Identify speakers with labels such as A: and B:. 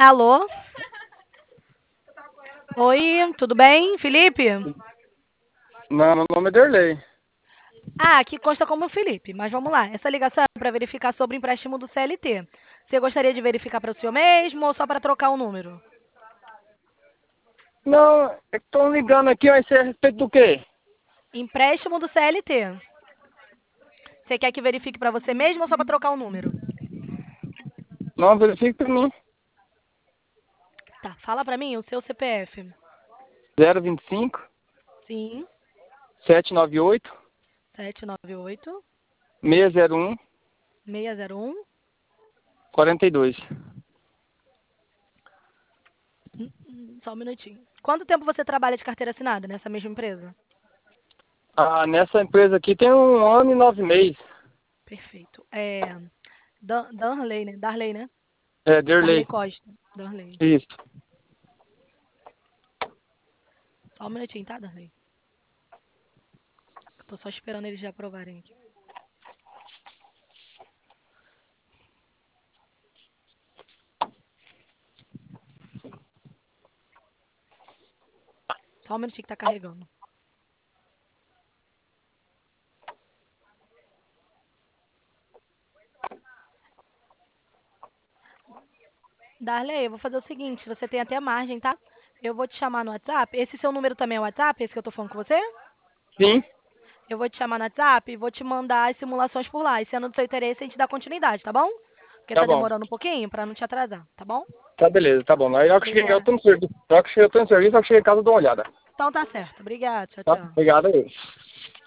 A: Alô? Oi, tudo bem, Felipe?
B: Não, meu nome é Derlei.
A: Ah, aqui consta como Felipe, mas vamos lá. Essa ligação é para verificar sobre o empréstimo do CLT. Você gostaria de verificar para o senhor mesmo ou só para trocar o número?
B: Não, é que estão ligando aqui, vai ser a respeito do quê?
A: Empréstimo do CLT. Você quer que verifique para você mesmo ou só para trocar o número?
B: Não, verifique para mim.
A: Tá, fala para mim o seu CPF.
B: 025
A: Sim,
B: 798
A: 798
B: 601
A: 601.
B: 42.
A: Só um minutinho. Quanto tempo você trabalha de carteira assinada nessa mesma empresa?
B: Ah, nessa empresa aqui tem 1 ano e 9 meses.
A: Perfeito. Darley, né? Darley, né?
B: É,
A: Darley
B: Derlei.
A: Costa. Darley.
B: Isso.
A: Só um minutinho, tá, Darley? Tô só esperando eles já aprovarem aqui. Só um minutinho que tá carregando. Darley, eu vou fazer o seguinte, você tem até margem, tá? Eu vou te chamar no WhatsApp. Esse seu número também é o WhatsApp, esse que eu tô falando com você?
B: Sim,
A: Eu vou te chamar no WhatsApp e vou te mandar as simulações por lá. E sendo do seu interesse, a gente dá continuidade, tá bom? Porque
B: tá
A: tá
B: bom.
A: demorando um pouquinho pra não te atrasar, tá bom?
B: Tá beleza, tá bom. Aí na hora que chegar em casa, eu
A: Obrigada.
B: tô no serviço. Na hora que chegar, eu tô no serviço, na hora que chegar em casa, eu dou uma olhada.
A: Então tá certo. Obrigada. Tchau,
B: Tá?
A: tchau.
B: Obrigado aí.